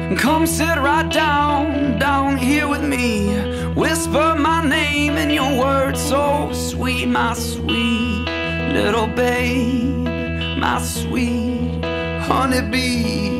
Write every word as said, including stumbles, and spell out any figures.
Come sit right down, down here with me. Whisper my name in your words so sweet, my sweet little babe, my sweet honeybee.